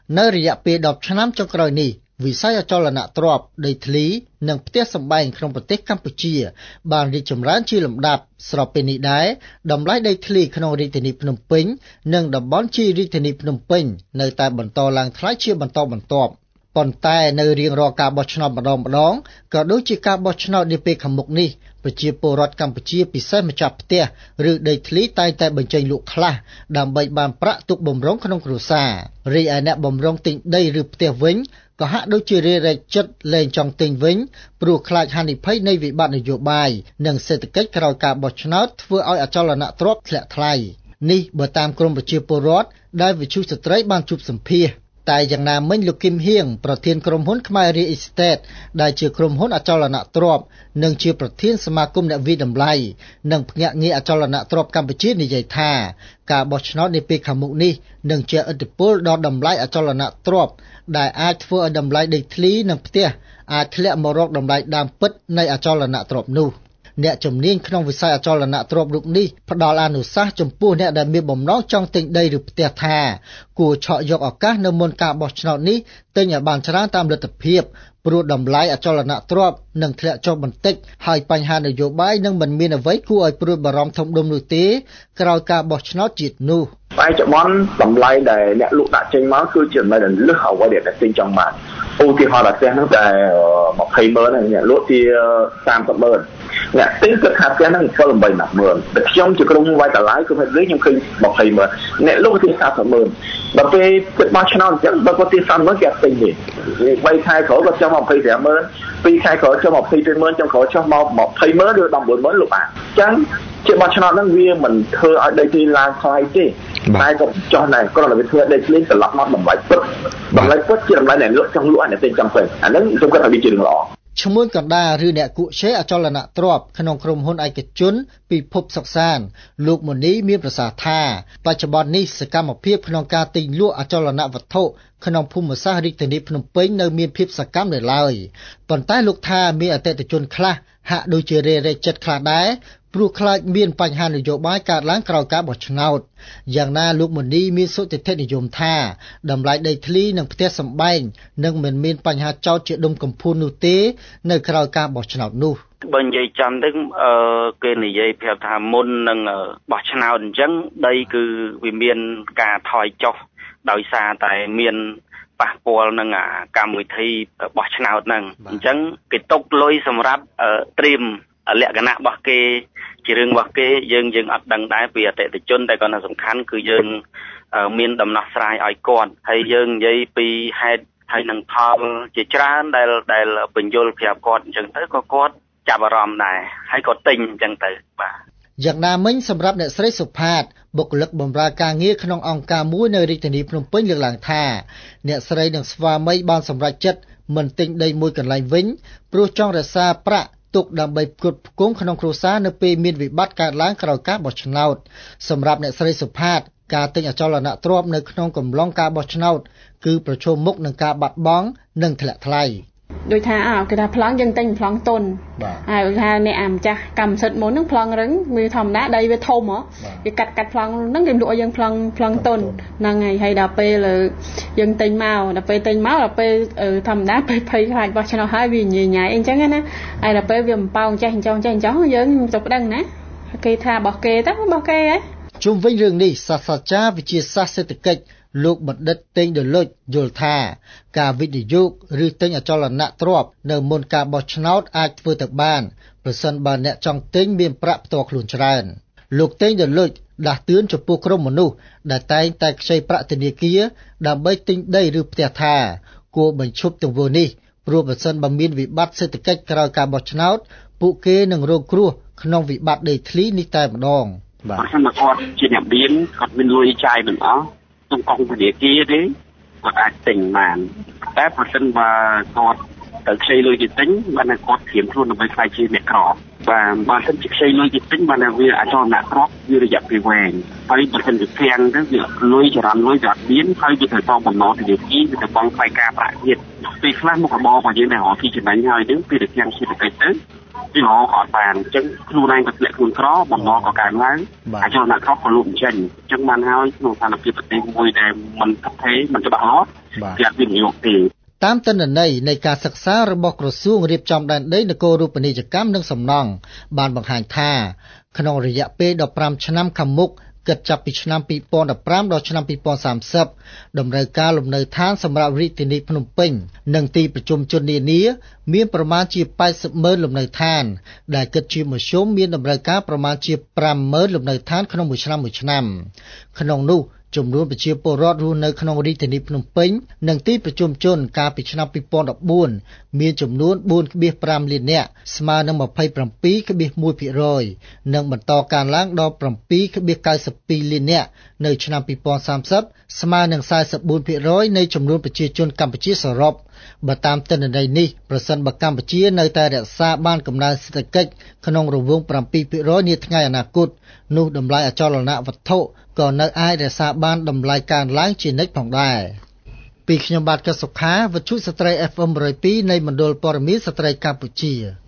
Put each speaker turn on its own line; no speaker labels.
នៅរយៈពេល10ឆ្នាំចុងក្រោយនេះវិស័យអចលនទ្រព្យដីធ្លីនិងផ្ទះសម្បែងក្នុងប្រទេសកម្ពុជាបានរីកចម្រើនជាលំដាប់ស្របពេលនេះដែរតម្លៃដីធ្លីក្នុងរាជធានីភ្នំពេញនិងតំបន់ជាយរាជធានីភ្នំពេញនៅតែបន្តឡើងថ្លៃជាបន្តបន្ទាប់ប៉ុន្តែនៅរៀងរាល់ការបោះឆ្នោតម្ដងក៏ដូចជាការបោះឆ្នោតនាពេលខាងមុខនេះប្រជាពលរដ្ឋកម្ពុជាពិសេសម្ចាស់ផ្ទះឬដីធ្លីតែងតែបញ្ចេញលក់ខ្លះដើម្បីបានប្រាក់ទុកបម្រុងក្នុងគ្រួសាររីឯអ្នកបម្រុងទិញដីឬផ្ទះវិញក៏ហាក់ដូចជារេរែកចិត្តលែងចង់ទិញវិញព្រោះខ្លាចហានិភ័យនៃវិបត្តិនយោបាយនិងសេដ្ឋកិច្ចក្រោយការបោះឆ្នោតធ្វើឲ្យអចលនទ្រព្យធ្លាក់ថ្លៃនេះបើតាមក្រមប្រជាពលរដ្ឋដែលវិទ្យុស្ត្រីបានជួបសម្ភាសន៍តែយ៉ាងណាមិញលោកគឹមហៀងប្រធានក្រុមហ៊ុនខ្មែររីអ៊ីស្តេតដែលជាក្រុមហ៊ុនអចលនទ្រព្យនិងជាប្រធានសមាគមអ្នកវិតម្លៃនិងភ្នាក់ងារអចលនទ្រព្យកម្ពុជានិយាយថាការបោះឆ្នោតនាពេលខាងមុខនេះនឹងជះឥទ្ធិពលដល់តម្លៃអចលនទ្រព្យដែលអាចធ្វើឲ្យតម្លៃដីធ្លីនិងផ្ទះអាចធ្លាក់មករកតម្លៃដើមពិតនៃអចលនទ្រព្យនោះអ្នកជំនាញក្នុងវិស័យអចលនទ្រព្យរូបនេះផ្ដល់អនុសាសន៍ចំពោះអ្នកដែលមានបំណងចង់ទិញដីឬផ្ទះថាគួរឆក់យកឱកាសនៅមុនការបោះឆ្នោតនេះទិញឲ្យបានច្រើនតាមលទ្ធភាពព្រោះតម្លៃអចលនទ្រព្យនឹងធ្លាក់ចុះបន្តិចហើយបញ្ហានយោបាយនឹងមិនមានអ្វីគួរឲ្យព្រួយបារម្ភធំដុំនោះទេក្រោយការបោះឆ្នោតជាតិនោះ
បច្ចុប្បន្នតម្លៃដែលអ្នកលក់ដាក់ចេញមកគឺជាតម្លៃដែលលើសអ្វីដែលអ្នកទិញចង់បានឧទាហរណ៍ផ្ទះនោះតែ20,000អ្នកលក់ជា30,000អ្នកទិញគិតថាផ្ទះហ្នឹង7-8 10,000តែខ្ញុំជាក្រុមវាយតម្លៃខ្ញុំហេតុនេះខ្ញុំឃើញ20,000អ្នកលក់ជា40,000ដល់ពេលគិតបោះឆ្នោតអញ្ចឹងបើគាត់ទី30,000គេអត់ទិញទេ3ខែក្រោយគាត់ចុះមក25,000 2ខែក្រោយចុះមក22,000ចុងក្រោយចុះមក20,000ឬ19,000លក់បានអញ្ចឹងជាបោះឆ្នោតហ្នឹងវាមិនធ្វើឲ្យដីធ្លីឡើងថ្លៃទេតែក៏ចុះដែរគ្រាន់តែវាធ្វើដីធ្លីត្រឡប់មកតម្លៃពិតជាតម្លៃដែលលក់ចង់លក់ឲ្យអ្នកទិញចង់ទិញអាហ្នឹងខ្ញុំគិតថាវាជារឿងល្អ
ឈ្មួញកណ្ដាលឬអ្នកគក់ឆេអចលនទ្រព្យក្នុងក្រុមហ៊ុនឯកជនពិភពសុកសានលោកមូនីមានប្រសាសន៍ថាបច្ចុប្បន្ននេះសកម្មភាពក្នុងការទិញលក់អចលនវត្ថុក្នុងភូមិសាស្ត្ររាជធានីភ្នំពេញនៅមានភាពសកម្មនៅឡើយប៉ុន្តែលោកថាមានអតិថិជនខ្លះហាក់ដូចជារេរែកចិត្តខ្លះដែរព្រោះខ្លាចមានបញ្ហានយោបាយកើតឡើងក្រោយការបោះឆ្នោតយ៉ាងណាលោកមូនីមានសុទិដ្ឋិនិយមថាតម្លៃដីធ្លីនិងផ្ទះសម្បែងនឹងមិនមានបញ្ហាចោទជាដុំកំភួននោះទេនៅក្រោយការបោះឆ្នោតនោះ
បើនិយាយចាំទៅគេនិយាយប្រាប់ថាមុននឹងបោះឆ្នោតអញ្ចឹងដីគឺវាមានការថយចុះដោយសារតែមានប៉ះពាល់នឹងកម្មវិធីបោះឆ្នោតហ្នឹងអញ្ចឹងគេຕົកលុយសម្រាប់ត្រៀមលក្ខណៈរបស់គេជារឿងរបស់គេយើងអត់ដឹងដែរពីអតិថិជនតែគាត់ថាសំខាន់គឺយើងមានដំណោះស្រាយឲ្យគាត់ហើយយើងនិយាយពីហេតុហើយនឹងផលជាច្រើនដែលបញ្យល់ប្រាប់គាត់អញ្ចឹងទៅក៏គាត់ចាប់អារម្មណ៍ដែរហើយក៏ទិញអញ្ចឹងទៅបាទ
យ៉ាងណាមិញសម្រាប់អ្នកស្រីសុផាតបុគ្គលិកបម្រើការងារក្នុងអង្គការមួយនៅរាជធានីភ្នំពេញលើកឡើងថាអ្នកស្រីនិងស្វាមីបានសម្រេចចិត្តមិនទិញដីមួយកន្លែងវិញព្រោះចង់រក្សាប្រាក់ទុកដើម្បីផ្គត់ផ្គង់ក្នុងគ្រួសារនៅពេលមានវិបត្តិកើតឡើងក្រោយការបោះឆ្នោតសម្រាប់អ្នកស្រីសុផាតការទិញអចលនទ្រព្យនៅក្នុងកំឡុងការបោះឆ្នោតគឺប្រឈមមុខនឹងការបាត់បង់និងធ្លាក់ថ្លៃ
ដូចថាគេថាប្លង់យើងទិញប្លង់តុនហើយថាអ្នកម្ចាស់កម្មសិទ្ធិមុនហ្នឹងប្លង់រឹងវាធម្មតាដីវាធំហ៎គេកាត់ប្លង់ហ្នឹងគេលក់ឲ្យយើងប្លង់តុនហ្នឹងហើយដល់ពេលយើងទិញមកដល់ពេលធម្មតាពេលភ័យខ្លាចបោះឆ្នោតហើយវាញញ៉ៃអីចឹងណាហើយដល់ពេលវាបំប៉ោងចេះអញ្ចឹងយើងទៅប្តឹងណាគេថារបស់គេទៅរបស់គេហ៎
ជុំវិញរឿងនេះសាស្ត្រាចារ្យវិទ្យាសាស្ត្រសេដ្ឋកិច្ចលោកបណ្ឌិតតេងដលុចយល់ថាការវិនិយោគឬទិញអចលនទ្រព្យនៅមុនការបោះឆ្នោតអាចធ្វើទៅបានប្រសិនបើអ្នកចង់ទិញមានប្រាក់ផ្ទាល់ខ្លួនច្រើនលោកតេងដលុចដាស់តឿនចំពោះក្រុមមនុស្សដែលតែងតែខ្ចីប្រាក់ធនាគារដើម្បីទិញដីឬផ្ទះថាគួរបញ្ឈប់ទង្វើនេះព្រោះបើសិនបើមានវិបត្តិសេដ្ឋកិច្ចក្រោយការបោះឆ្នោតពួកគេនឹងរងគ្រោះក្នុងវិបត្តិដីធ្លីនេះតែម្ដង
បើសិនមកគាត់ជាអ្នកមានគាត់មានលុយចាយមិនអស់ក្នុងកងធនាគារទេគាត់អាចទិញបានតែប្រសិនបើគាត់ទៅខ្ចីលុយទៅទិញបានតែគាត់ត្រៀមខ្លួនដើម្បីខ្លាយជាអ្នកក្របាទបើសិនជាខ្ចីលុយទៅទិញបានតែវាអចលនទ្រព្យវារយៈពេលវែងហើយបើសិនជាភាំងទៅវាលុយចរន្តលុយក៏អត់មានហើយវាត្រូវតបំណងធនាគារវាទៅបង់ថ្លៃការប្រាក់ទៀតពេលខ្លះមុខរបររបស់យើងដែលរកទីចំណេញហើយនឹងពេលដែលភាំងសេដ្ឋកិច្ចទៅវារកអត់បានអញ្ចឹងខ្លួនឯងក៏ធ្លាក់ខ្លួនក្របំណងក៏កើនឡើងអចលនទ្រព្យក៏លូតចេញអញ្ចឹងបានហើយក្នុងស្ថានភាពប្រទេសមួយដែលមិនថិតថេរមិនច្បាស់លាស់ជាវិនិយោគទេ
តាមទិន្នន័យនៃការសិក្សារបស់ក្រសួងរៀបចំដែនដីនគររូបនីយកម្មនិងសំណង់បានបង្ហាញថាក្នុងរយៈពេល15ឆ្នាំខាងមុខគិតចាប់ពីឆ្នាំ2015ដល់ឆ្នាំ2030តម្រូវការលំនៅឋានសម្រាប់រាជធានីភ្នំពេញនិងទីប្រជុំជននានាមានប្រមាណជា 80,000 លំនៅឋានដែលគិតជាមធ្យមមានតម្រូវការប្រមាណជា 50,000 លំនៅឋានក្នុងមួយឆ្នាំក្នុងនោះចំនួនប្រជាពលរដ្ឋរស់នៅក្នុងរាជធានីភ្នំពេញនិងទីប្រជុំជនកាលពីឆ្នាំ2014មានចំនួន 4.5 លាននាក់ស្មើនឹង 27.1% និងបន្តកើនឡើងដល់ 7.92 លាននាក់នៅឆ្នាំ2030ស្មើនឹង 44% នៃចំនួនប្រជាជនកម្ពុជាសរុបបើតាមទិន្នន័យនេះប្រសិនបើកម្ពុជានៅតែរក្សាបានកំណើនសេដ្ឋកិច្ចក្នុងរង្វង់ 7% នាថ្ងៃអនាគតនោះតម្លៃអចលនវត្ថុក៏នៅអាចរក្សាបានតម្លៃកើនឡើងជានិច្ចផងដែរពីខ្ញុំបាទកសុខាវិទ្យុស្ត្រី FM 102នៃមណ្ឌលព័ត៌មានស្ត្រីកម្ពុជា